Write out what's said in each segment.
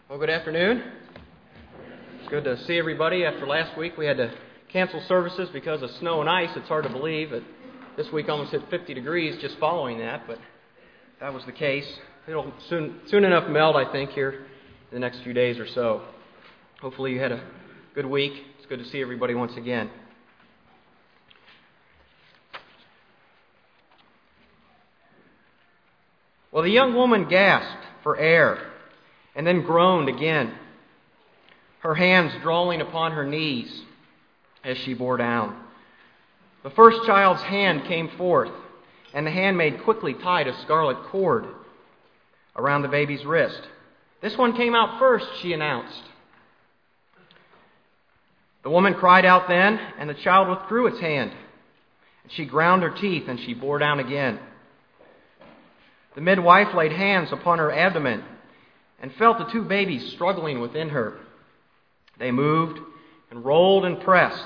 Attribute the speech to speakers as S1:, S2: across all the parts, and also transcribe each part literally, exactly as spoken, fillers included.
S1: Well, good afternoon. It's good to see everybody. After last week, we had to cancel services because of snow and ice. It's hard to believe that this week almost hit fifty degrees just following that, but that was the case. It'll soon, soon enough melt, I think, here in the next few days or so. Hopefully you had a good week. It's good to see everybody once again. Well, the young woman gasped for air and then groaned again, her hands drawing upon her knees as she bore down. The first child's hand came forth, and the handmaid quickly tied a scarlet cord around the baby's wrist. "This one came out first," she announced. The woman cried out then, and the child withdrew its hand. She ground her teeth, and she bore down again. The midwife laid hands upon her abdomen and felt the two babies struggling within her. They moved and rolled and pressed.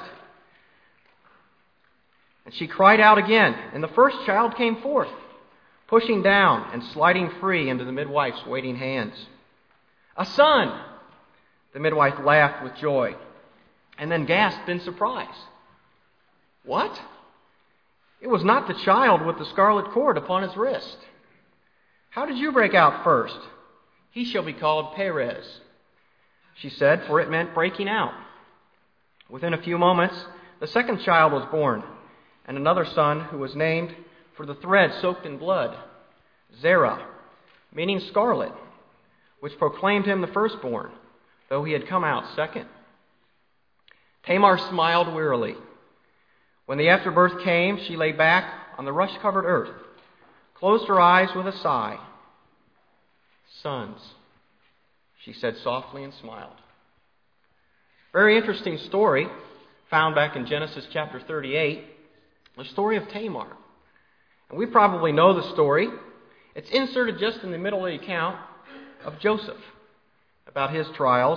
S1: And she cried out again, and the first child came forth, pushing down and sliding free into the midwife's waiting hands. "A son!" The midwife laughed with joy, and then gasped in surprise. "What? It was not the child with the scarlet cord upon his wrist. How did you break out first? He shall be called Perez," she said, for it meant breaking out. Within a few moments, the second child was born, and another son who was named for the thread soaked in blood, Zerah, meaning scarlet, which proclaimed him the firstborn, though he had come out second. Tamar smiled wearily. When the afterbirth came, she lay back on the rush-covered earth, closed her eyes with a sigh. "Sons," she said softly and smiled. Very interesting story found back in Genesis chapter thirty-eight, the story of Tamar. And we probably know the story. It's inserted just in the middle of the account of Joseph, about his trials.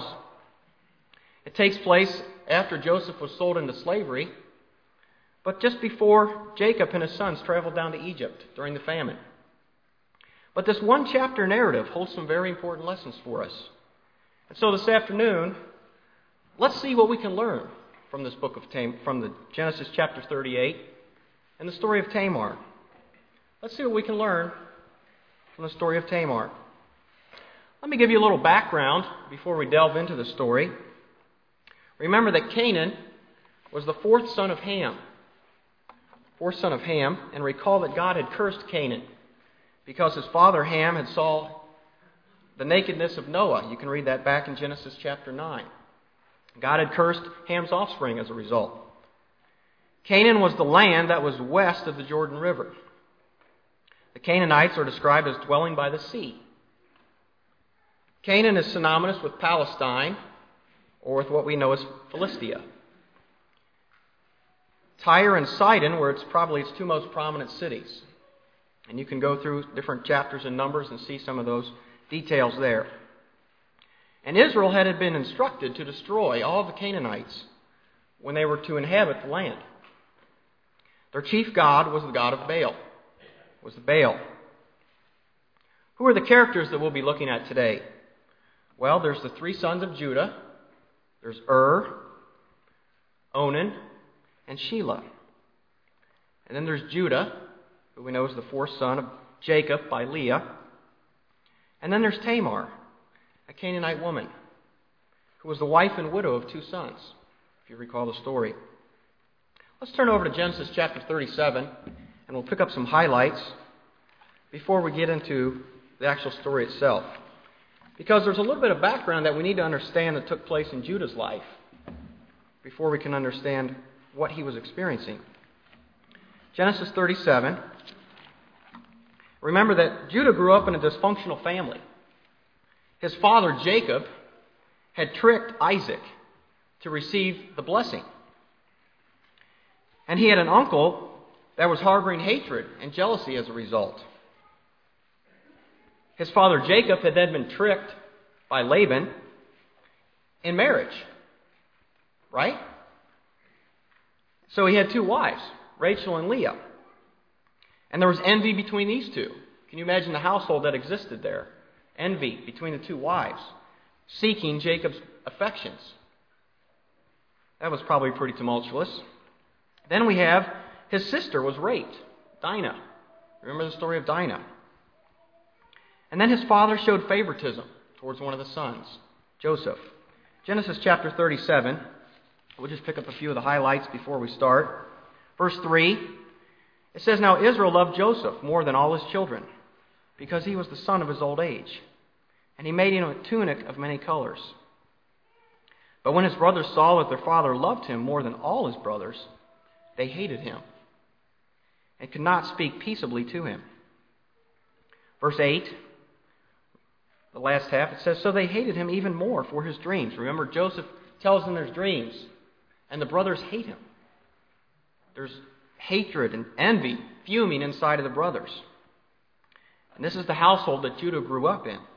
S1: It takes place after Joseph was sold into slavery, but just before Jacob and his sons traveled down to Egypt during the famine. But this one chapter narrative holds some very important lessons for us. And so this afternoon, let's see what we can learn from this book of Tam- from the Genesis chapter thirty-eight and the story of Tamar. Let's see what we can learn from the story of Tamar. Let me give you a little background before we delve into the story. Remember that Canaan was the fourth son of Ham. Fourth son of Ham, and recall that God had cursed Canaan because his father Ham had saw the nakedness of Noah. You can read that back in Genesis chapter nine. God had cursed Ham's offspring as a result. Canaan was the land that was west of the Jordan River. The Canaanites are described as dwelling by the sea. Canaan is synonymous with Palestine, or with what we know as Philistia. Tyre and Sidon were its, probably its two most prominent cities. And you can go through different chapters and numbers and see some of those details there. And Israel had been instructed to destroy all the Canaanites when they were to inhabit the land. Their chief god was the god of Baal, was the Baal. Who are the characters that we'll be looking at today? Well, there's the three sons of Judah. There's Ur, Onan, and Shelah. And then there's Judah, who we know is the fourth son of Jacob by Leah. And then there's Tamar, a Canaanite woman, who was the wife and widow of two sons, if you recall the story. Let's turn over to Genesis chapter thirty-seven, and we'll pick up some highlights before we get into the actual story itself. Because there's a little bit of background that we need to understand that took place in Judah's life before we can understand what he was experiencing. Genesis thirty-seven. Remember that Judah grew up in a dysfunctional family. His father, Jacob, had tricked Isaac to receive the blessing. And he had an uncle that was harboring hatred and jealousy as a result. His father, Jacob, had then been tricked by Laban in marriage. Right? So he had two wives, Rachel and Leah. And there was envy between these two. Can you imagine the household that existed there? Envy between the two wives. seeking Jacob's affections. That was probably pretty tumultuous. Then we have his sister was raped, Dinah. Remember the story of Dinah? And then his father showed favoritism towards one of the sons, Joseph. Genesis chapter thirty-seven. We'll just pick up a few of the highlights before we start. Verse three, it says, Now Israel loved Joseph more than all his children, because he was the son of his old age. And he made him a tunic of many colors. But when his brothers saw that their father loved him more than all his brothers, they hated him and could not speak peaceably to him. Verse eight, the last half, it says, So they hated him even more for his dreams. Remember, Joseph tells them there's dreams, and the brothers hate him. There's hatred and envy fuming inside of the brothers. And this is the household that Judah grew up in.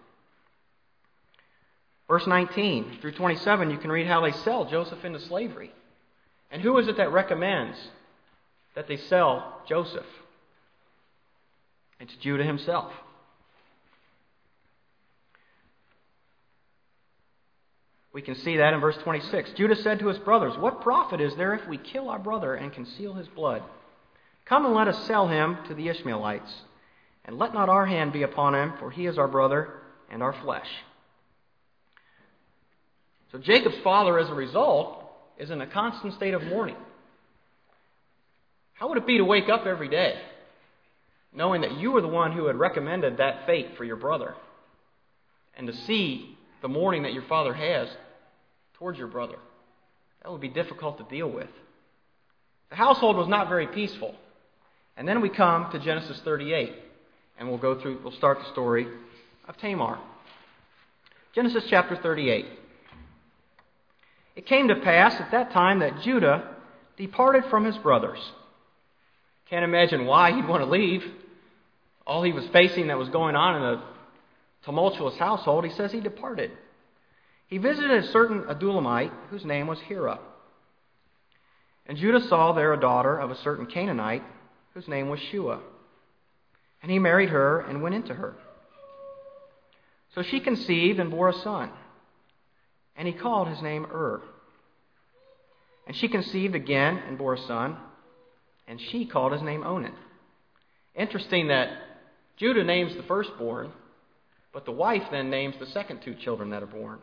S1: Verse nineteen through twenty-seven, you can read how they sell Joseph into slavery. And who is it that recommends that they sell Joseph? It's Judah himself. We can see that in verse twenty-six. Judah said to his brothers, What profit is there if we kill our brother and conceal his blood? Come and let us sell him to the Ishmaelites, and let not our hand be upon him, for he is our brother and our flesh. So Jacob's father, as a result, is in a constant state of mourning. How would it be to wake up every day knowing that you were the one who had recommended that fate for your brother, and to see the mourning that your father has towards your brother? That would be difficult to deal with. The household was not very peaceful. And then we come to Genesis thirty-eight, and we'll go through, we'll start the story of Tamar. Genesis chapter thirty-eight. It came to pass at that time that Judah departed from his brothers. Can't imagine why he'd want to leave. All he was facing that was going on in a tumultuous household, he says he departed. He visited a certain Adullamite whose name was Hira. And Judah saw there a daughter of a certain Canaanite whose name was Shua. And he married her and went into her. So she conceived and bore a son. And he called his name Ur. And she conceived again and bore a son. And she called his name Onan. Interesting that Judah names the firstborn, but the wife then names the second two children that are born.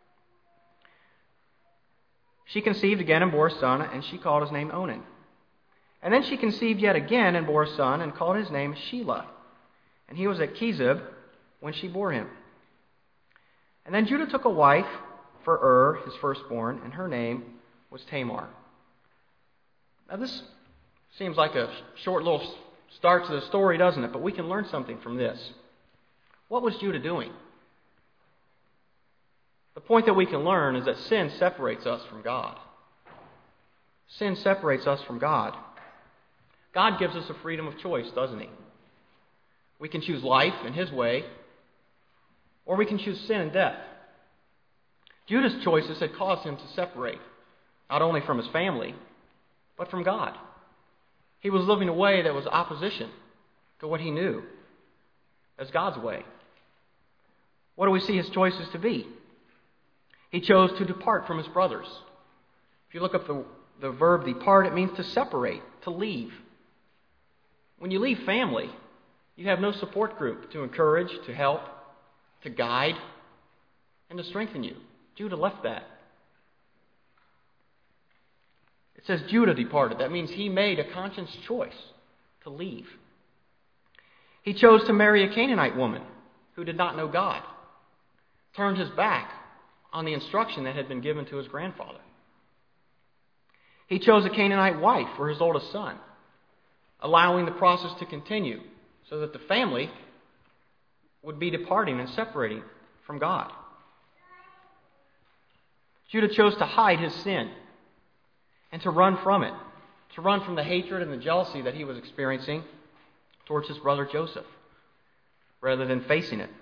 S1: She conceived again and bore a son, and she called his name Onan. And then she conceived yet again and bore a son, and called his name Shelah. And he was at Chezib when she bore him. And then Judah took a wife for Ur, his firstborn, and her name was Tamar. Now this seems like a short little start to the story, doesn't it? But we can learn something from this. What was Judah doing? The point that we can learn is that sin separates us from God. Sin separates us from God. God gives us a freedom of choice, doesn't He? We can choose life in His way, or we can choose sin and death. Judah's choices had caused him to separate, not only from his family, but from God. He was living a way that was opposition to what he knew as God's way. What do we see his choices to be? He chose to depart from his brothers. If you look up the, the verb depart, it means to separate, to leave. When you leave family, you have no support group to encourage, to help, to guide, and to strengthen you. Judah left that. It says Judah departed. That means he made a conscious choice to leave. He chose to marry a Canaanite woman who did not know God, turned his back on the instruction that had been given to his grandfather. He chose a Canaanite wife for his oldest son, allowing the process to continue so that the family would be departing and separating from God. Judah chose to hide his sin and to run from it, to run from the hatred and the jealousy that he was experiencing towards his brother Joseph, rather than facing it.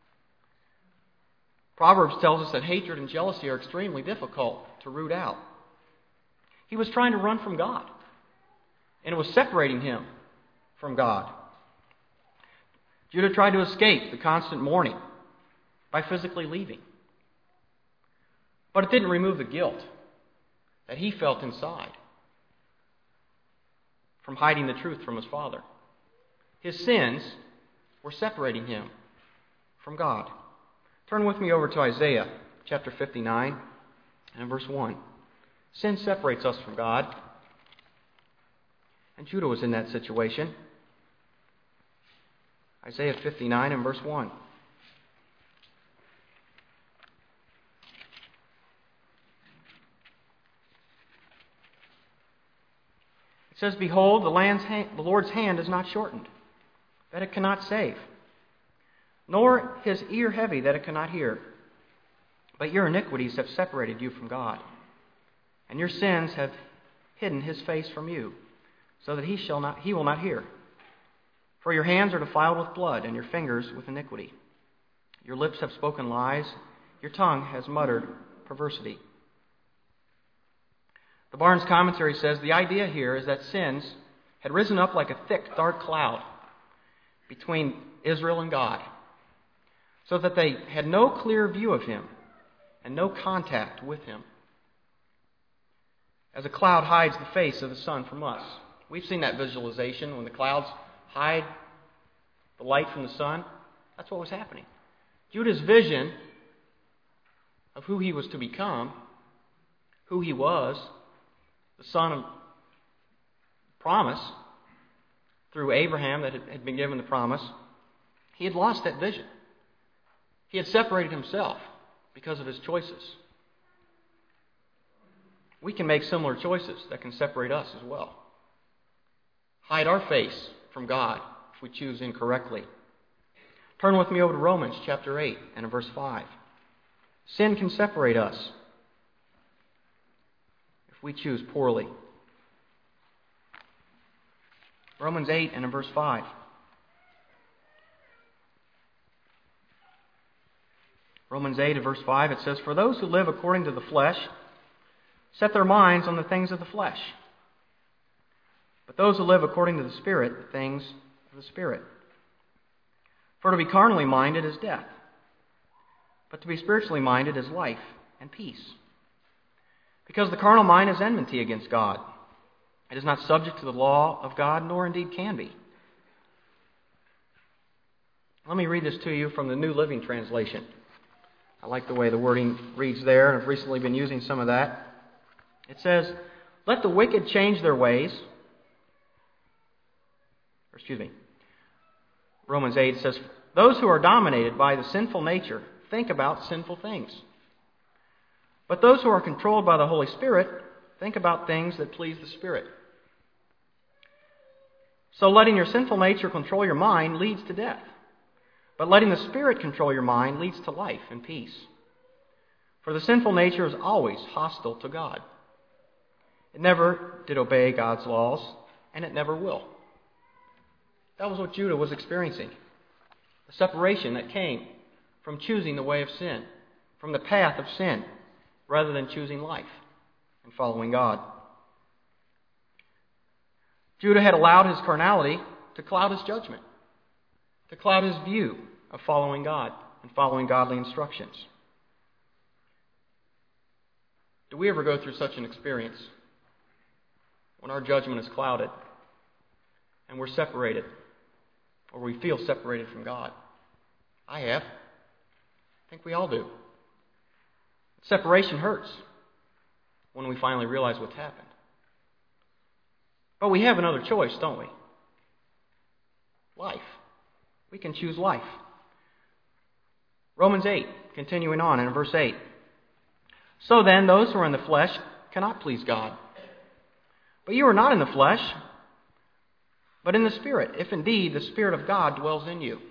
S1: Proverbs tells us that hatred and jealousy are extremely difficult to root out. He was trying to run from God, and it was separating him from God. Judah tried to escape the constant mourning by physically leaving. But it didn't remove the guilt that he felt inside from hiding the truth from his Father. His sins were separating him from God. Turn with me over to Isaiah chapter fifty-nine and verse one. Sin separates us from God. And Judah was in that situation. Isaiah fifty-nine and verse one. It says, Behold, the, land's hand, the Lord's hand is not shortened, that it cannot save, nor his ear heavy, that it cannot hear. But your iniquities have separated you from God, and your sins have hidden his face from you, so that he shall not he will not hear. For your hands are defiled with blood, and your fingers with iniquity. Your lips have spoken lies, your tongue has muttered perversity. The Barnes commentary says the idea here is that sins had risen up like a thick, dark cloud between Israel and God, so that they had no clear view of him and no contact with him. As a cloud hides the face of the sun from us. We've seen that visualization when the clouds hide the light from the sun. That's what was happening. Judah's vision of who he was to become, who he was, the son of promise, through Abraham that had been given the promise, he had lost that vision. He had separated himself because of his choices. We can make similar choices that can separate us as well. Hide our face from God if we choose incorrectly. Turn with me over to Romans chapter eight and verse five. Sin can separate us if we choose poorly. Romans eight and verse five. Romans eight and verse five, it says, For those who live according to the flesh set their minds on the things of the flesh, but those who live according to the Spirit, the things of the Spirit. For to be carnally minded is death, but to be spiritually minded is life and peace. Because the carnal mind is enmity against God. It is not subject to the law of God, nor indeed can be. Let me read this to you from the New Living Translation. I like the way the wording reads there, and I've recently been using some of that. It says, Let the wicked change their ways. Or, excuse me. Romans eight says, Those who are dominated by the sinful nature think about sinful things. But those who are controlled by the Holy Spirit think about things that please the Spirit. So letting your sinful nature control your mind leads to death. But letting the Spirit control your mind leads to life and peace. For the sinful nature is always hostile to God. It never did obey God's laws, and it never will. That was what Judah was experiencing. The separation that came from choosing the way of sin, from the path of sin, rather than choosing life and following God. Judah had allowed his carnality to cloud his judgment, to cloud his view of following God and following godly instructions. Do we ever go through such an experience when our judgment is clouded and we're separated, or we feel separated from God? I have. I think we all do. Separation hurts when we finally realize what's happened. But we have another choice, don't we? Life. We can choose life. Romans eight, continuing on in verse eight. So then, those who are in the flesh cannot please God. But you are not in the flesh, but in the Spirit, if indeed the Spirit of God dwells in you.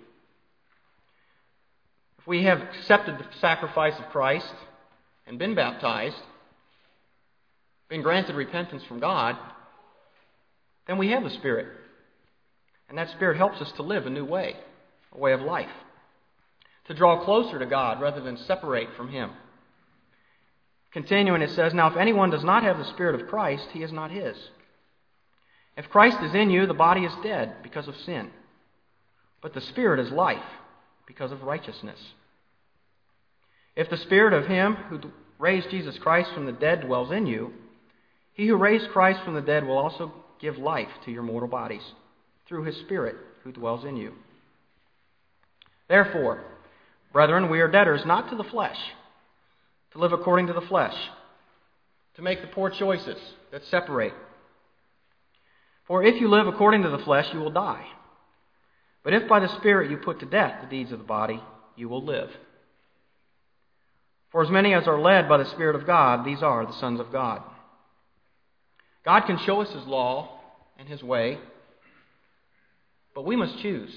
S1: If we have accepted the sacrifice of Christ and been baptized, been granted repentance from God, then we have the Spirit. And that Spirit helps us to live a new way, a way of life, to draw closer to God rather than separate from Him. Continuing, it says, Now if anyone does not have the Spirit of Christ, he is not his. If Christ is in you, the body is dead because of sin, but the Spirit is life because of righteousness. If the Spirit of Him who raised Jesus Christ from the dead dwells in you, He who raised Christ from the dead will also give life to your mortal bodies through His Spirit who dwells in you. Therefore, brethren, we are debtors not to the flesh, to live according to the flesh, to make the poor choices that separate. For if you live according to the flesh, you will die. But if by the Spirit you put to death the deeds of the body, you will live. For as many as are led by the Spirit of God, these are the sons of God. God can show us His law and His way, but we must choose.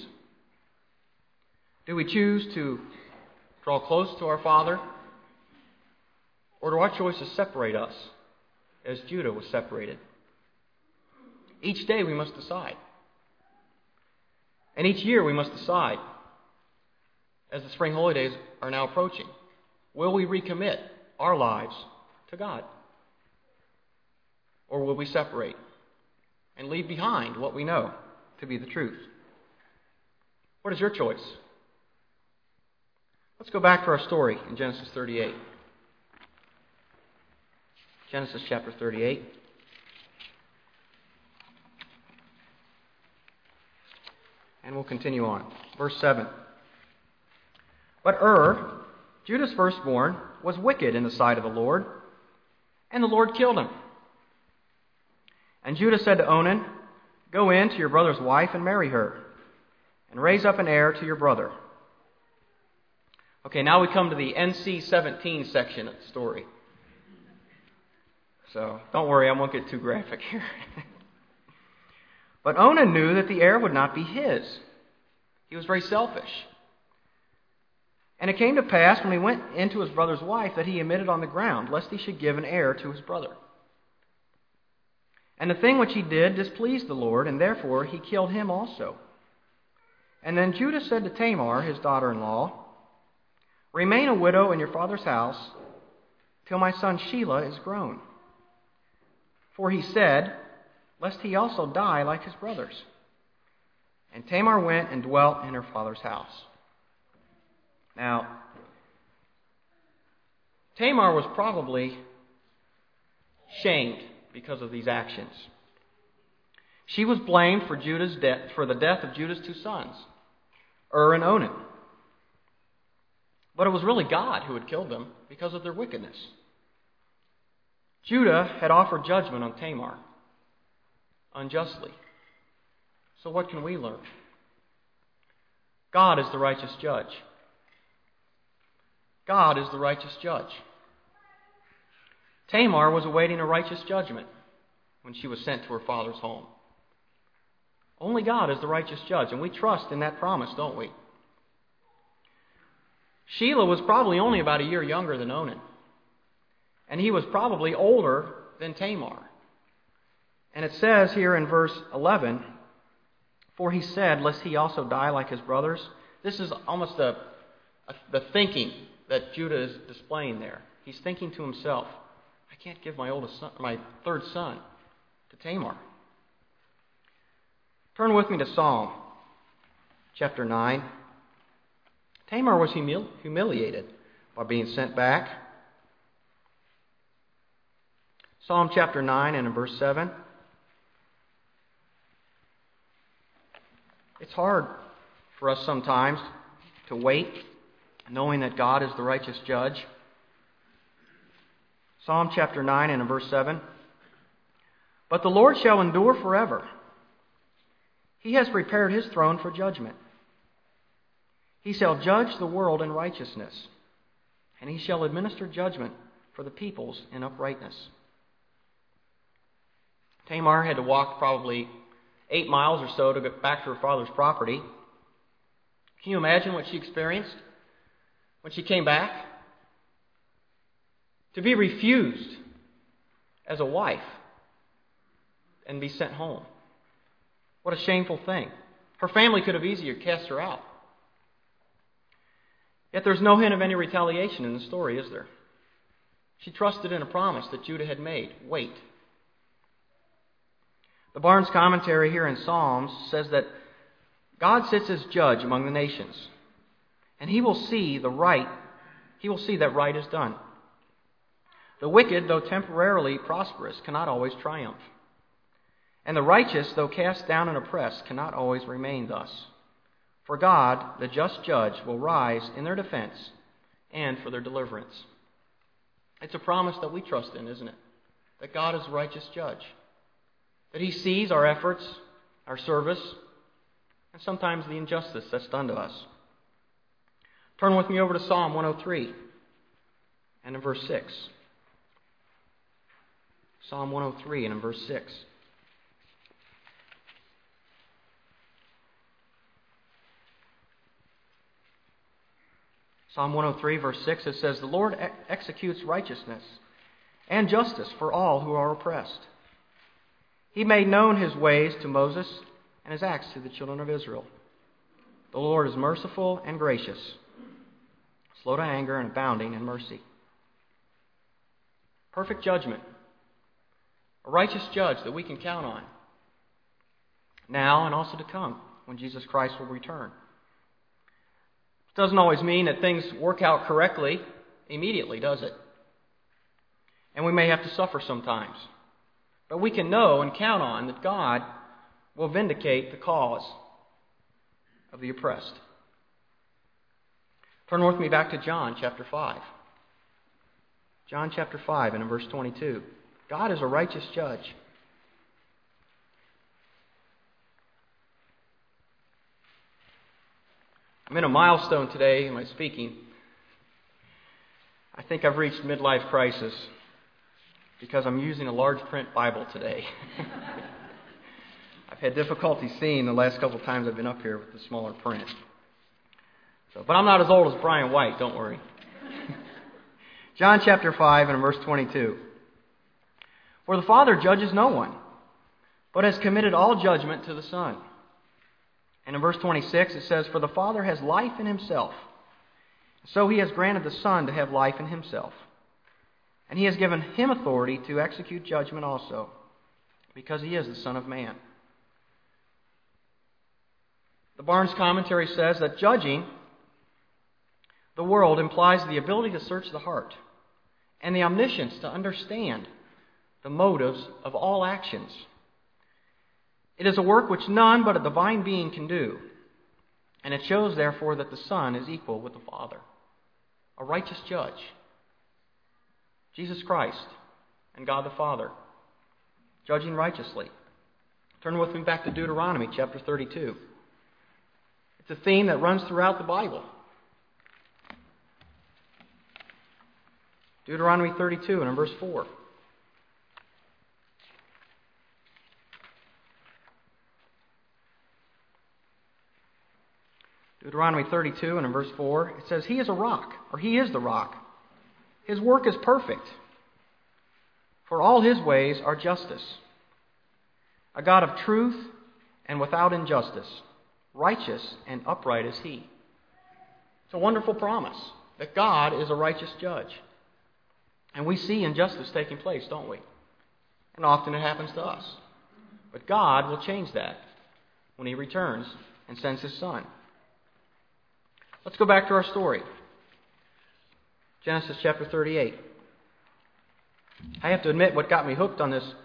S1: Do we choose to draw close to our Father, or do our choices separate us, as Judah was separated? Each day we must decide. And each year we must decide, as the spring holidays are now approaching, will we recommit our lives to God? Or will we separate and leave behind what we know to be the truth? What is your choice? Let's go back to our story in Genesis thirty-eight. Genesis chapter thirty-eight. And we'll continue on. Verse seven. But Ur, Judah's firstborn, was wicked in the sight of the Lord, and the Lord killed him. And Judah said to Onan, Go in to your brother's wife and marry her, and raise up an heir to your brother. Okay, now we come to the N C seventeen section of the story. So don't worry, I won't get too graphic here. But Onan knew that the heir would not be his. He was very selfish. And it came to pass when he went into his brother's wife that he emitted on the ground, lest he should give an heir to his brother. And the thing which he did displeased the Lord, and therefore he killed him also. And then Judah said to Tamar, his daughter-in-law, Remain a widow in your father's house till my son Shelah is grown. For he said, Lest he also die like his brothers. And Tamar went and dwelt in her father's house. Now, Tamar was probably shamed because of these actions. She was blamed for Judah's death, for the death of Judah's two sons, Ur and Onan. But it was really God who had killed them because of their wickedness. Judah had offered judgment on Tamar unjustly. So what can we learn? God is the righteous judge. God is the righteous judge. Tamar was awaiting a righteous judgment when she was sent to her father's home. Only God is the righteous judge, and we trust in that promise, don't we? Shelah was probably only about a year younger than Onan, and he was probably older than Tamar. And it says here in verse eleven, For he said, Lest he also die like his brothers. This is almost a, a, the thinking that Judah is displaying there. He's thinking to himself, I can't give my oldest son, my third son to Tamar. Turn with me to Psalm chapter nine. Tamar was humil- humiliated by being sent back. Psalm chapter nine and in verse seven. It's hard for us sometimes to wait, knowing that God is the righteous judge. Psalm chapter nine and in verse seven. But the Lord shall endure forever. He has prepared His throne for judgment. He shall judge the world in righteousness, and He shall administer judgment for the peoples in uprightness. Tamar had to walk probably eight miles or so to get back to her father's property. Can you imagine what she experienced when she came back? To be refused as a wife and be sent home. What a shameful thing. Her family could have easier cast her out. Yet there's no hint of any retaliation in the story, is there? She trusted in a promise that Judah had made. Wait. The Barnes commentary here in Psalms says that God sits as judge among the nations, and He will see the right, He will see that right is done. The wicked, though temporarily prosperous, cannot always triumph. And the righteous, though cast down and oppressed, cannot always remain thus. For God, the just judge, will rise in their defense and for their deliverance. It's a promise that we trust in, isn't it? That God is a righteous judge. That He sees our efforts, our service, and sometimes the injustice that's done to us. Turn with me over to Psalm one oh three and in verse six. Psalm one oh three and in verse six. Psalm one oh three, verse six, it says, "The Lord ex- executes righteousness and justice for all who are oppressed. He made known His ways to Moses and His acts to the children of Israel. The Lord is merciful and gracious, slow to anger and abounding in mercy." Perfect judgment. A righteous judge that we can count on now and also to come when Jesus Christ will return. It doesn't always mean that things work out correctly immediately, does it? And we may have to suffer sometimes. But we can know and count on that God will vindicate the cause of the oppressed. Turn with me back to John chapter five. John chapter five and in verse twenty-two. God is a righteous judge. I'm in a milestone today in my speaking. I think I've reached midlife crisis because I'm using a large print Bible today. I've had difficulty seeing the last couple of times I've been up here with the smaller print. So, but I'm not as old as Brian White, don't worry. John chapter five and verse twenty-two. "For the Father judges no one, but has committed all judgment to the Son." And in verse twenty-six it says, "For the Father has life in Himself, so He has granted the Son to have life in Himself. And He has given Him authority to execute judgment also, because He is the Son of Man." The Barnes Commentary says that judging the world implies the ability to search the heart and the omniscience to understand the motives of all actions. It is a work which none but a divine being can do, and it shows, therefore, that the Son is equal with the Father, a righteous judge. Jesus Christ and God the Father, judging righteously. Turn with me back to Deuteronomy chapter thirty-two. It's a theme that runs throughout the Bible. Deuteronomy thirty-two and in verse four. Deuteronomy thirty-two and in verse four, it says, "He is a rock," or He is the rock. "His work is perfect, for all His ways are justice. A God of truth and without injustice. Righteous and upright is He." It's a wonderful promise that God is a righteous judge. And we see injustice taking place, don't we? And often it happens to us. But God will change that when He returns and sends His Son. Let's go back to our story. Genesis chapter thirty-eight. I have to admit, what got me hooked on this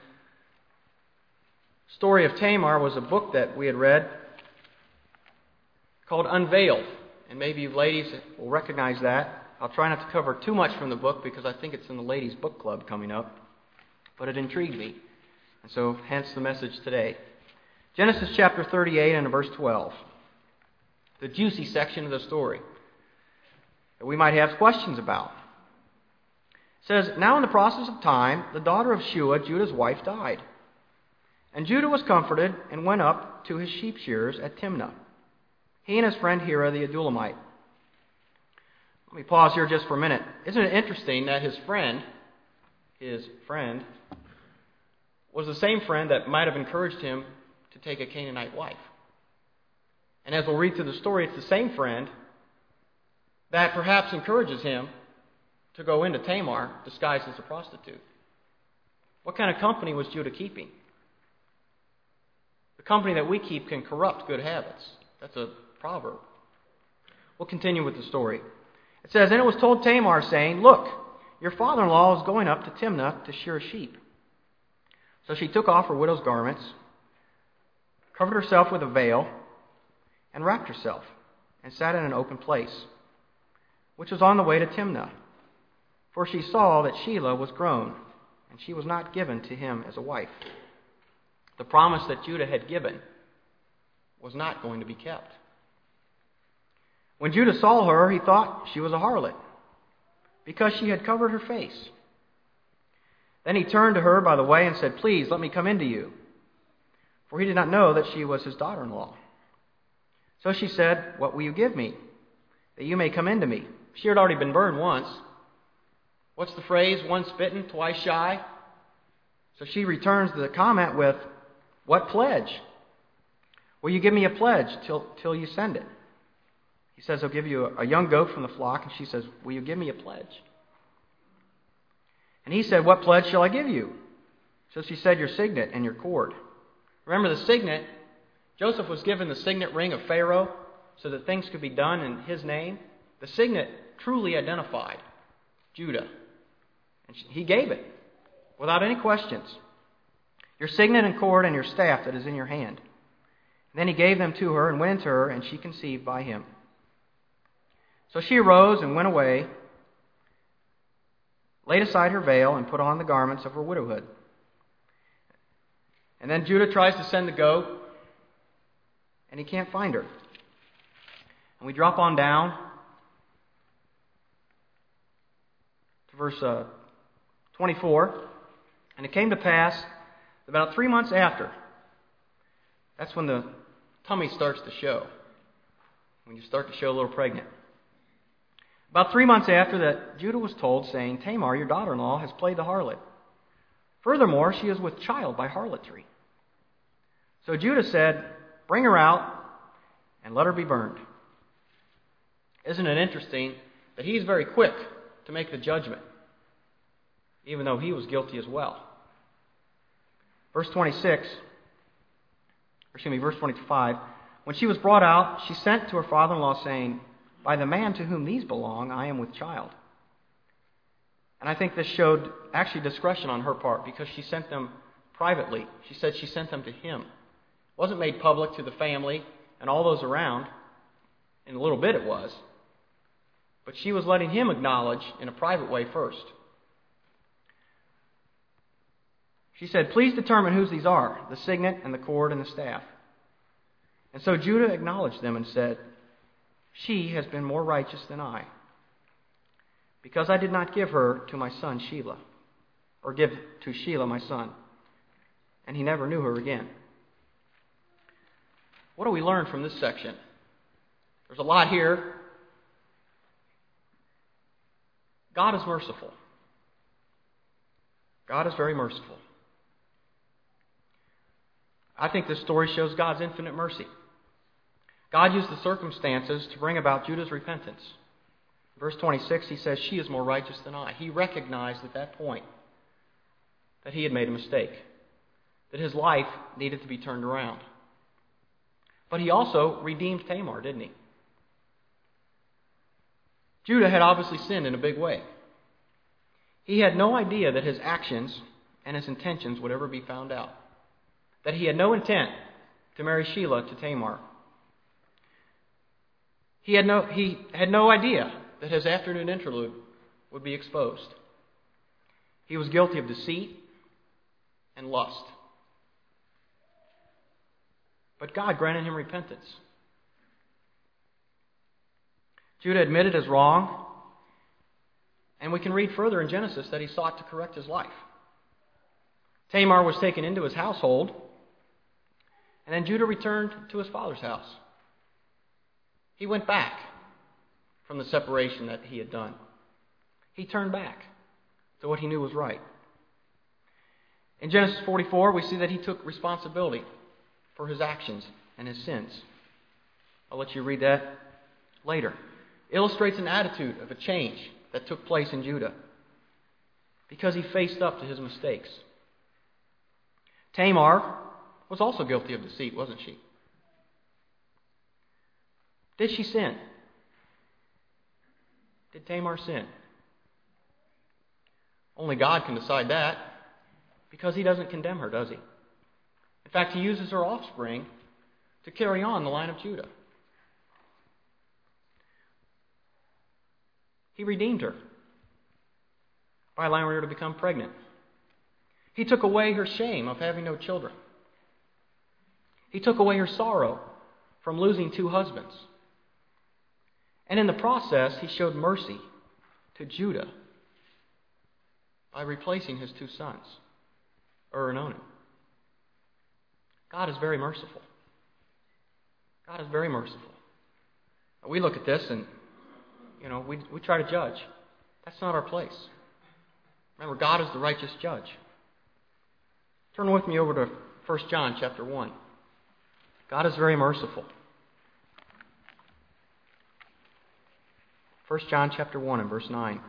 S1: story of Tamar was a book that we had read called Unveiled. And maybe you ladies will recognize that. I'll try not to cover too much from the book because I think it's in the ladies' book club coming up. But it intrigued me. And so, hence the message today. Genesis chapter thirty-eight and verse twelve. The juicy section of the story that we might have questions about. It says, "Now in the process of time, the daughter of Shua, Judah's wife, died. And Judah was comforted and went up to his sheep shearers at Timnah, he and his friend Hira the Adullamite." Let me pause here just for a minute. Isn't it interesting that his friend, his friend, was the same friend that might have encouraged him to take a Canaanite wife? And as we'll read through the story, it's the same friend that perhaps encourages him to go into Tamar disguised as a prostitute. What kind of company was Judah keeping? The company that we keep can corrupt good habits. That's a proverb. We'll continue with the story. It says, "And it was told Tamar, saying, Look, your father-in-law is going up to Timnah to shear sheep." So she took off her widow's garments, covered herself with a veil, and wrapped herself, and sat in an open place, which was on the way to Timnah. For she saw that Shelah was grown, and she was not given to him as a wife. The promise that Judah had given was not going to be kept. When Judah saw her, he thought she was a harlot, because she had covered her face. Then he turned to her by the way and said, "Please, let me come in to you." For he did not know that she was his daughter-in-law. So she said, "What will you give me, that you may come in to me?" She had already been burned once. What's the phrase? Once bitten, twice shy. So she returns the comment with, "What pledge? Will you give me a pledge till, till you send it?" He says, "I'll give you a, a young goat from the flock." And she says, "Will you give me a pledge?" And he said, "What pledge shall I give you?" So she said, "Your signet and your cord." Remember the signet? Joseph was given the signet ring of Pharaoh so that things could be done in his name. The signet truly identified Judah. And he gave it without any questions. "Your signet and cord and your staff that is in your hand." And then he gave them to her and went into her, and she conceived by him. So she arose and went away, laid aside her veil, and put on the garments of her widowhood. And then Judah tries to send the goat, and he can't find her. And we drop on down to verse uh, twenty-four. "And it came to pass, about three months after," that's when the tummy starts to show, when you start to show a little pregnant. "About three months after that, Judah was told, saying, 'Tamar, your daughter-in-law, has played the harlot. Furthermore, she is with child by harlotry.' So Judah said, 'Bring her out and let her be burned.'" Isn't it interesting that he's very quick to make the judgment, even though he was guilty as well? Verse twenty-six, or excuse me, verse twenty-five, "When she was brought out, she sent to her father-in-law, saying, 'By the man to whom these belong, I am with child.'" And I think this showed actually discretion on her part, because she sent them privately. She said she sent them to him. It wasn't made public to the family and all those around. In a little bit it was. But she was letting him acknowledge in a private way first. She said, "Please determine whose these are, the signet and the cord and the staff." And so Judah acknowledged them and said, "She has been more righteous than I, because I did not give her to my son Shelah, or give to Shelah my son." And he never knew her again. What do we learn from this section? There's a lot here. God is merciful. God is very merciful. I think this story shows God's infinite mercy. God used the circumstances to bring about Judah's repentance. Verse twenty-six, he says, "She is more righteous than I." He recognized at that point that he had made a mistake, that his life needed to be turned around. But he also redeemed Tamar, didn't he? Judah had obviously sinned in a big way. He had no idea that his actions and his intentions would ever be found out, that he had no intent to marry Shelah to Tamar. He had no, he had no idea that his afternoon interlude would be exposed. He was guilty of deceit and lust. But God granted him repentance. Judah admitted his wrong, and we can read further in Genesis that he sought to correct his life. Tamar was taken into his household, and then Judah returned to his father's house. He went back from the separation that he had done. He turned back to what he knew was right. In Genesis forty-four, we see that he took responsibility for his actions and his sins. I'll let you read that later. It illustrates an attitude of a change that took place in Judah because he faced up to his mistakes. Tamar was also guilty of deceit, wasn't she? Did she sin? Did Tamar sin? Only God can decide that, because he doesn't condemn her, does he? In fact, he uses her offspring to carry on the line of Judah. He redeemed her by allowing her to become pregnant. He took away her shame of having no children. He took away her sorrow from losing two husbands. And in the process, he showed mercy to Judah by replacing his two sons, Ur and Onan. God is very merciful. God is very merciful. We look at this and, you know, we, we try to judge. That's not our place. Remember, God is the righteous judge. Turn with me over to First John chapter one. God is very merciful. First John chapter one and verse nine.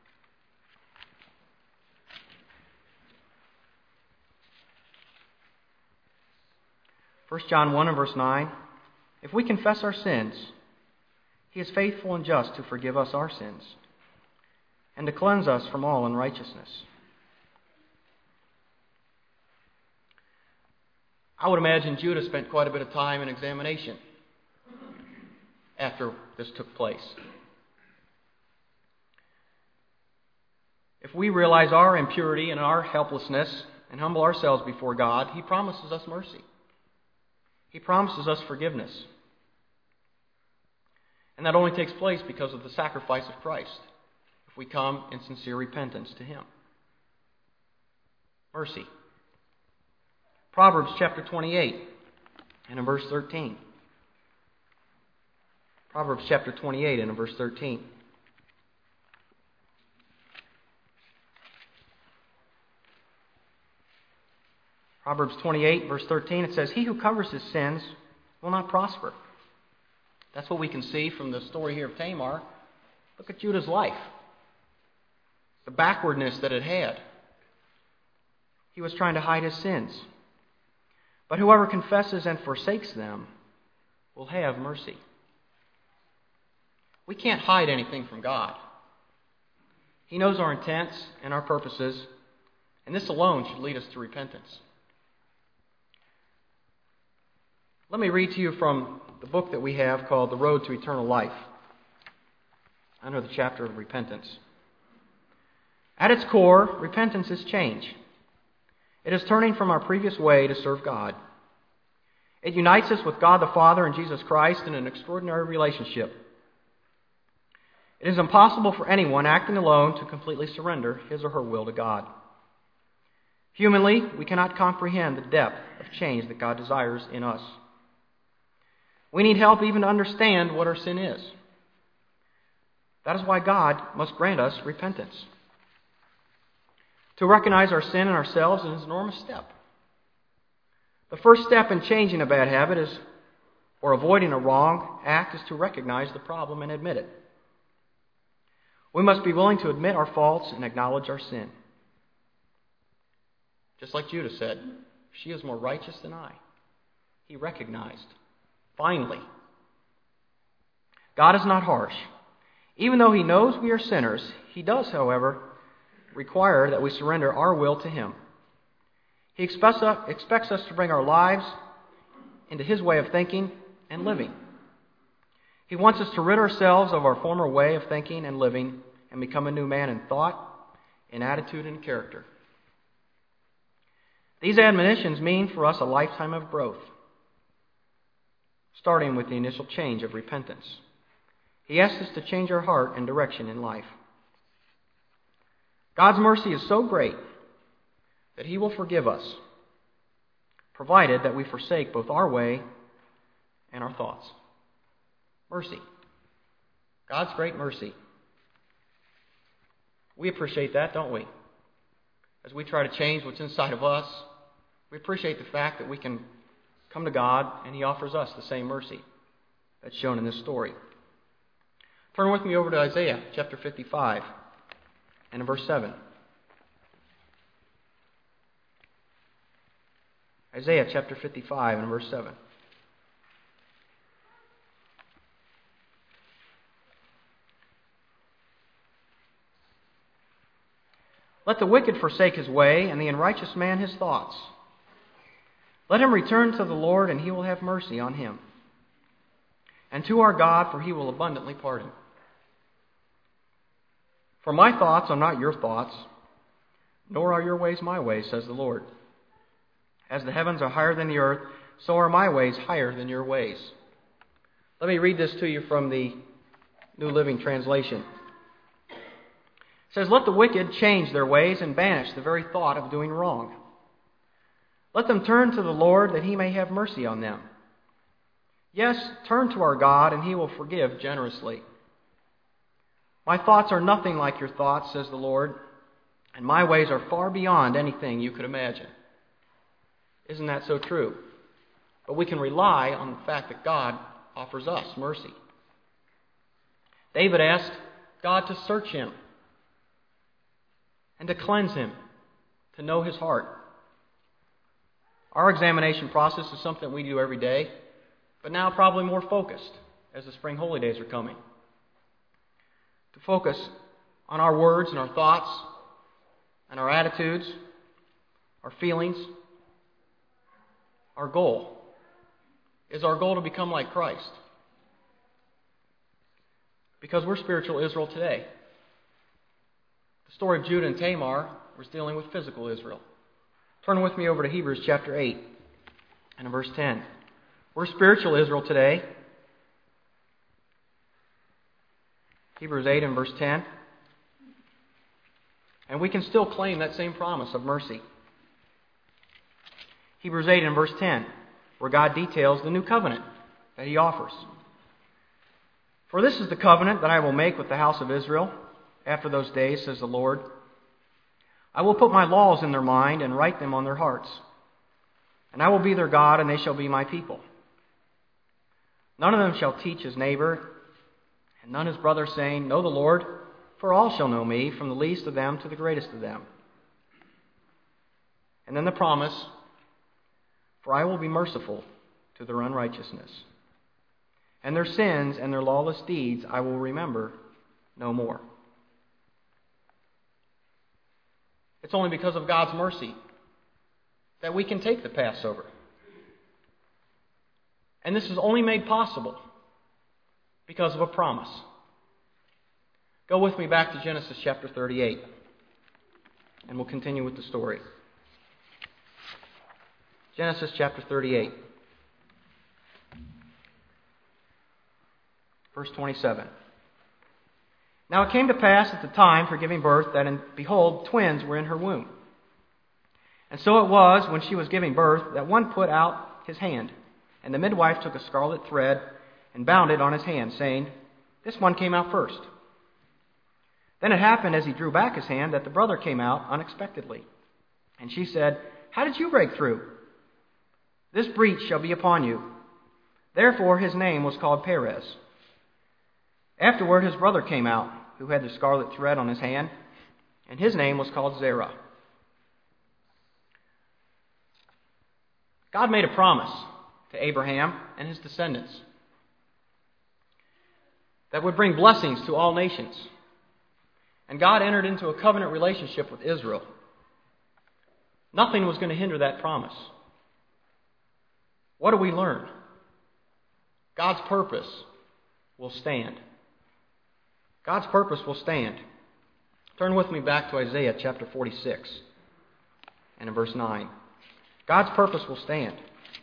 S1: First John one and verse nine. If we confess our sins, he is faithful and just to forgive us our sins and to cleanse us from all unrighteousness. I would imagine Judah spent quite a bit of time in examination after this took place. If we realize our impurity and our helplessness and humble ourselves before God, he promises us mercy. He promises us forgiveness. And that only takes place because of the sacrifice of Christ, if we come in sincere repentance to him. Mercy. Proverbs chapter twenty-eight and in verse thirteen. Proverbs chapter twenty-eight and in verse thirteen. Proverbs twenty-eight, verse thirteen, it says, "He who covers his sins will not prosper." That's what we can see from the story here of Tamar. Look at Judah's life. The backwardness that it had. He was trying to hide his sins. But whoever confesses and forsakes them will have mercy. We can't hide anything from God. He knows our intents and our purposes, and this alone should lead us to repentance. Let me read to you from the book that we have called The Road to Eternal Life, under the chapter of repentance. At its core, repentance is change. It is turning from our previous way to serve God. It unites us with God the Father and Jesus Christ in an extraordinary relationship. It is impossible for anyone acting alone to completely surrender his or her will to God. Humanly, we cannot comprehend the depth of change that God desires in us. We need help even to understand what our sin is. That is why God must grant us repentance. To recognize our sin in ourselves is an enormous step. The first step in changing a bad habit is, or avoiding a wrong act, is to recognize the problem and admit it. We must be willing to admit our faults and acknowledge our sin. Just like Judah said, "She is more righteous than I." He recognized. Finally, God is not harsh. Even though he knows we are sinners, he does, however, require that we surrender our will to him. He expects us to bring our lives into his way of thinking and living. He wants us to rid ourselves of our former way of thinking and living and become a new man in thought, in attitude, and character. These admonitions mean for us a lifetime of growth, starting with the initial change of repentance. He asks us to change our heart and direction in life. God's mercy is so great that he will forgive us, provided that we forsake both our way and our thoughts. Mercy. God's great mercy. We appreciate that, don't we? As we try to change what's inside of us, we appreciate the fact that we can come to God and he offers us the same mercy that's shown in this story. Turn with me over to Isaiah chapter fifty-five and in verse seven. Isaiah chapter fifty-five and verse seven. Let the wicked forsake his way, and the unrighteous man his thoughts. Let him return to the Lord, and he will have mercy on him. And to our God, for he will abundantly pardon. For my thoughts are not your thoughts, nor are your ways my ways, says the Lord. As the heavens are higher than the earth, so are my ways higher than your ways. Let me read this to you from the New Living Translation. It says, let the wicked change their ways and banish the very thought of doing wrong. Let them turn to the Lord that he may have mercy on them. Yes, turn to our God and he will forgive generously. My thoughts are nothing like your thoughts, says the Lord, and my ways are far beyond anything you could imagine. Isn't that so true? But we can rely on the fact that God offers us mercy. David asked God to search him and to cleanse him, to know his heart. Our examination process is something we do every day, but now probably more focused as the spring holy days are coming. To focus on our words and our thoughts and our attitudes, our feelings. Our goal. Is our goal to become like Christ? Because we're spiritual Israel today. The story of Judah and Tamar was dealing with physical Israel. Turn with me over to Hebrews chapter eight and verse ten. We're spiritual Israel today. Hebrews eight and verse ten. And we can still claim that same promise of mercy. Hebrews eight and verse ten, where God details the new covenant that he offers. For this is the covenant that I will make with the house of Israel after those days, says the Lord. I will put my laws in their mind and write them on their hearts. And I will be their God, and they shall be my people. None of them shall teach his neighbor, and none his brother, saying, Know the Lord, for all shall know me, from the least of them to the greatest of them. And then the promise, for I will be merciful to their unrighteousness. And their sins and their lawless deeds I will remember no more. It's only because of God's mercy that we can take the Passover. And this is only made possible because of a promise. Go with me back to Genesis chapter thirty-eight, and we'll continue with the story. Genesis chapter thirty-eight, verse twenty-seven. Now it came to pass at the time for giving birth that, and behold, twins were in her womb. And so it was, when she was giving birth, that one put out his hand, and the midwife took a scarlet thread and bound it on his hand, saying, This one came out first. Then it happened, as he drew back his hand, that the brother came out unexpectedly. And she said, How did you break through? This breach shall be upon you. Therefore his name was called Perez. Afterward his brother came out, who had the scarlet thread on his hand, and his name was called Zerah. God made a promise to Abraham and his descendants that would bring blessings to all nations. And God entered into a covenant relationship with Israel. Nothing was going to hinder that promise. What do we learn? God's purpose will stand. God's purpose will stand. Turn with me back to Isaiah chapter forty-six and in verse nine. God's purpose will stand.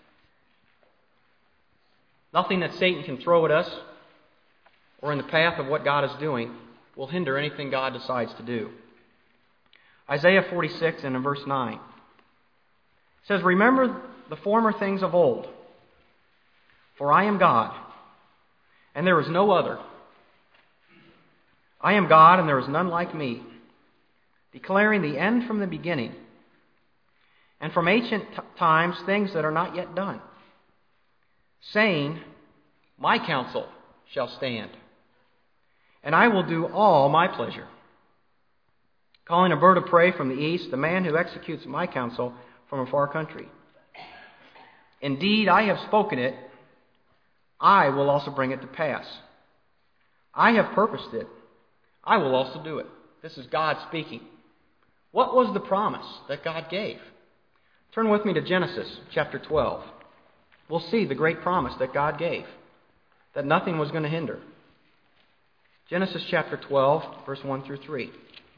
S1: Nothing that Satan can throw at us or in the path of what God is doing will hinder anything God decides to do. Isaiah forty-six and in verse nine. It says, Remember the former things of old, for I am God, and there is no other. I am God, and there is none like me, declaring the end from the beginning, and from ancient t- times things that are not yet done, saying, My counsel shall stand, and I will do all my pleasure. Calling a bird of prey from the east, the man who executes my counsel from a far country. Indeed, I have spoken it, I will also bring it to pass. I have purposed it, I will also do it. This is God speaking. What was the promise that God gave? Turn with me to Genesis chapter twelve. We'll see the great promise that God gave, that nothing was going to hinder. Genesis chapter twelve, verse one through three.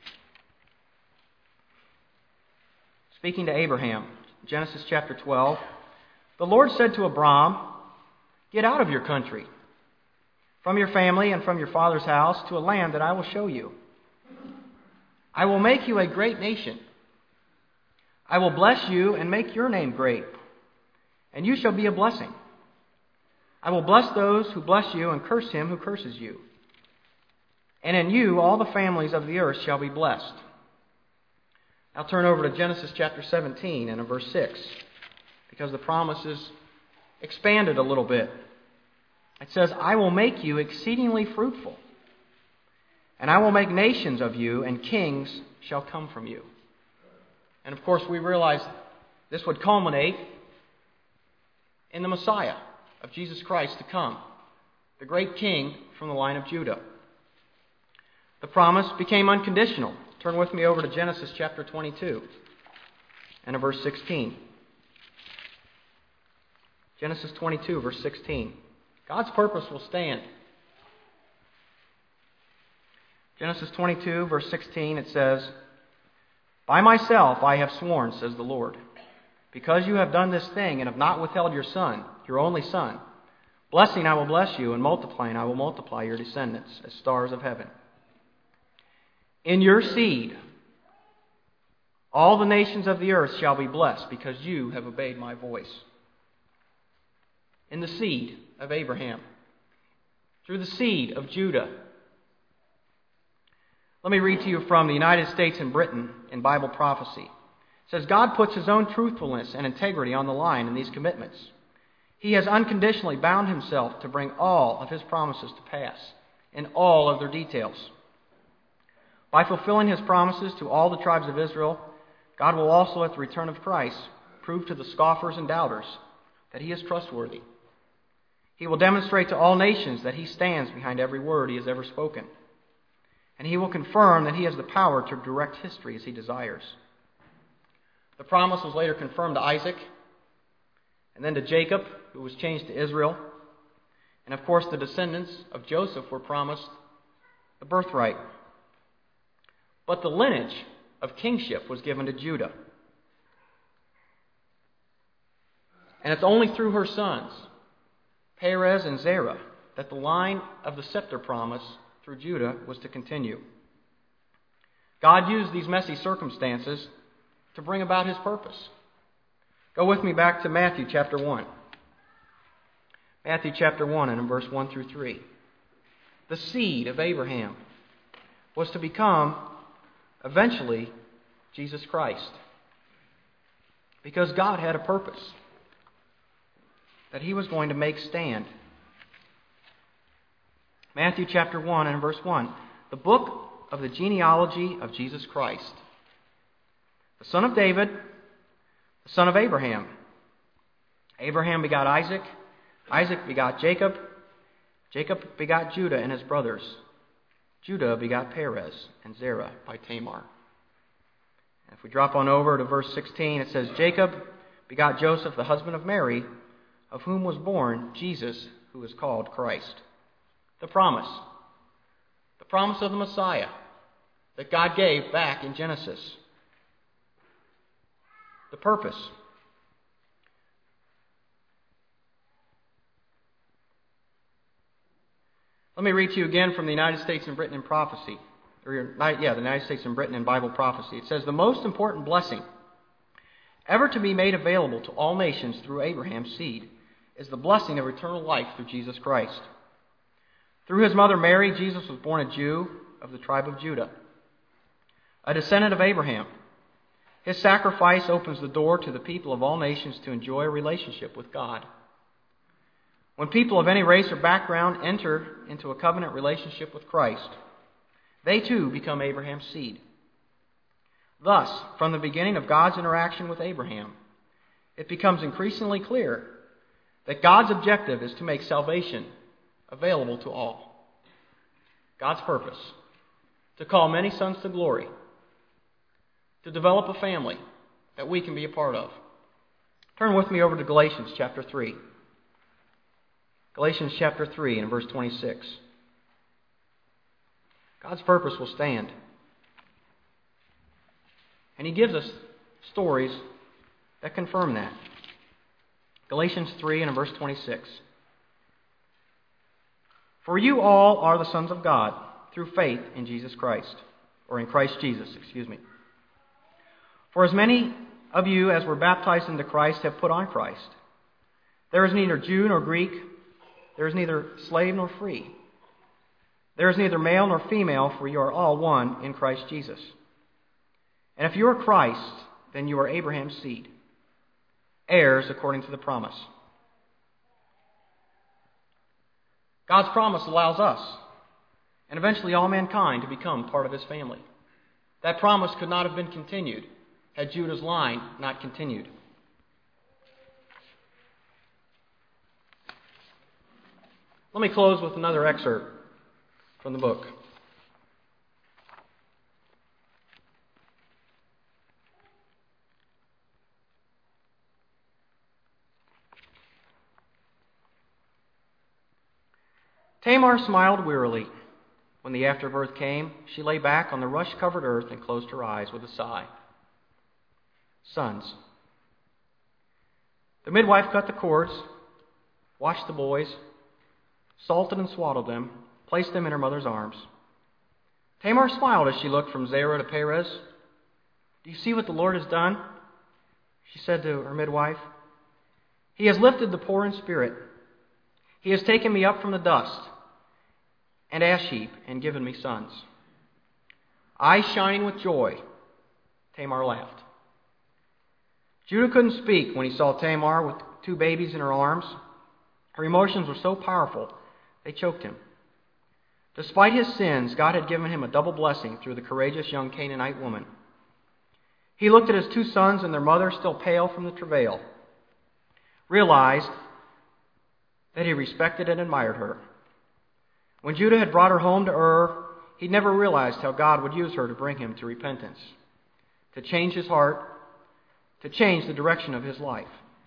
S1: Speaking to Abraham, Genesis chapter twelve, the Lord said to Abram, "Get out of your country, from your family and from your father's house, to a land that I will show you. I will make you a great nation. I will bless you and make your name great, and you shall be a blessing. I will bless those who bless you and curse him who curses you. And in you all the families of the earth shall be blessed." Now turn over to Genesis chapter seventeen and in verse six, because the promise is expanded a little bit. It says, "I will make you exceedingly fruitful, and I will make nations of you, and kings shall come from you." And of course we realize this would culminate in the Messiah of Jesus Christ to come, the great king from the line of Judah. The promise became unconditional. Turn with me over to Genesis chapter twenty-two and verse sixteen. Genesis twenty-two, verse sixteen. God's purpose will stand. Genesis twenty-two, verse sixteen, it says, "By myself I have sworn, says the Lord, because you have done this thing and have not withheld your son, your only son. Blessing I will bless you, and multiplying I will multiply your descendants as stars of heaven. In your seed, all the nations of the earth shall be blessed, because you have obeyed my voice." In the seed of Abraham, through the seed of Judah. Let me read to you from the United States and Britain in Bible prophecy. It says, "God puts his own truthfulness and integrity on the line in these commitments. He has unconditionally bound himself to bring all of his promises to pass in all of their details. By fulfilling his promises to all the tribes of Israel, God will also, at the return of Christ, prove to the scoffers and doubters that he is trustworthy. He will demonstrate to all nations that he stands behind every word he has ever spoken. And he will confirm that he has the power to direct history as he desires." The promise was later confirmed to Isaac, and then to Jacob, who was changed to Israel. And of course, the descendants of Joseph were promised the birthright. But the lineage of kingship was given to Judah. And it's only through her sons, Perez and Zerah, that the line of the scepter promise through Judah was to continue. God used these messy circumstances to bring about his purpose. Go with me back to Matthew chapter one. Matthew chapter one and in verse one through three. The seed of Abraham was to become eventually Jesus Christ, because God had a purpose that he was going to make stand. Matthew chapter one and verse one. The book of the genealogy of Jesus Christ, the son of David, the son of Abraham. Abraham begot Isaac. Isaac begot Jacob. Jacob begot Judah and his brothers. Judah begot Perez and Zerah by Tamar. And if we drop on over to verse sixteen, it says, "Jacob begot Joseph, the husband of Mary, of whom was born Jesus, who is called Christ." The promise. The promise of the Messiah that God gave back in Genesis. The purpose. Let me read to you again from the United States and Britain in Prophecy. Or, yeah, the United States and Britain in Bible Prophecy. It says, "The most important blessing ever to be made available to all nations through Abraham's seed is the blessing of eternal life through Jesus Christ. Through his mother Mary, Jesus was born a Jew of the tribe of Judah, a descendant of Abraham. His sacrifice opens the door to the people of all nations to enjoy a relationship with God. When people of any race or background enter into a covenant relationship with Christ, they too become Abraham's seed. Thus, from the beginning of God's interaction with Abraham, it becomes increasingly clear that God's objective is to make salvation available to all. God's purpose, to call many sons to glory to develop a family that we can be a part of. Turn with me over to Galatians chapter three. Galatians chapter three and verse twenty-six. God's purpose will stand. And He gives us stories that confirm that. Galatians three and verse twenty-six. For you all are the sons of God through faith in Jesus Christ, or in Christ Jesus, excuse me. For as many of you as were baptized into Christ have put on Christ. There is neither Jew nor Greek, there is neither slave nor free. There is neither male nor female, for you are all one in Christ Jesus. And if you are Christ, then you are Abraham's seed, heirs according to the promise. God's promise allows us, and eventually all mankind, to become part of His family. That promise could not have been continued had Judah's line not continued. Let me close with another excerpt from the book. Tamar smiled wearily. When the afterbirth came, she lay back on the rush-covered earth and closed her eyes with a sigh. Sons. The midwife cut the cords, washed the boys, salted and swaddled them, placed them in her mother's arms. Tamar smiled as she looked from Zerah to Perez. Do you see what the Lord has done? She said to her midwife. He has lifted the poor in spirit. He has taken me up from the dust and ash heap and given me sons. Eyes shining with joy, Tamar laughed. Judah couldn't speak when he saw Tamar with two babies in her arms. Her emotions were so powerful, they choked him. Despite his sins, God had given him a double blessing through the courageous young Canaanite woman. He looked at his two sons and their mother, still pale from the travail, realized that he respected and admired her. When Judah had brought her home to Ur, he never realized how God would use her to bring him to repentance, to change his heart, to change the direction of his life.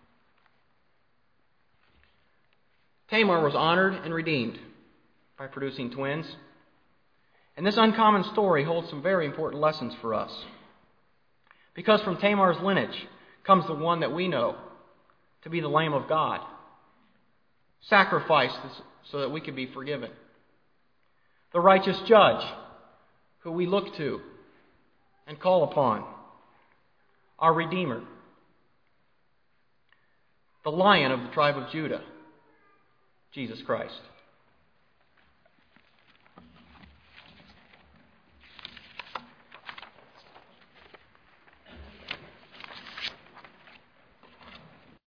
S1: Tamar was honored and redeemed by producing twins. And this uncommon story holds some very important lessons for us. Because from Tamar's lineage comes the one that we know to be the Lamb of God, sacrificed so that we could be forgiven. The righteous judge who we look to and call upon. Our Redeemer. The Lion of the tribe of Judah, Jesus Christ.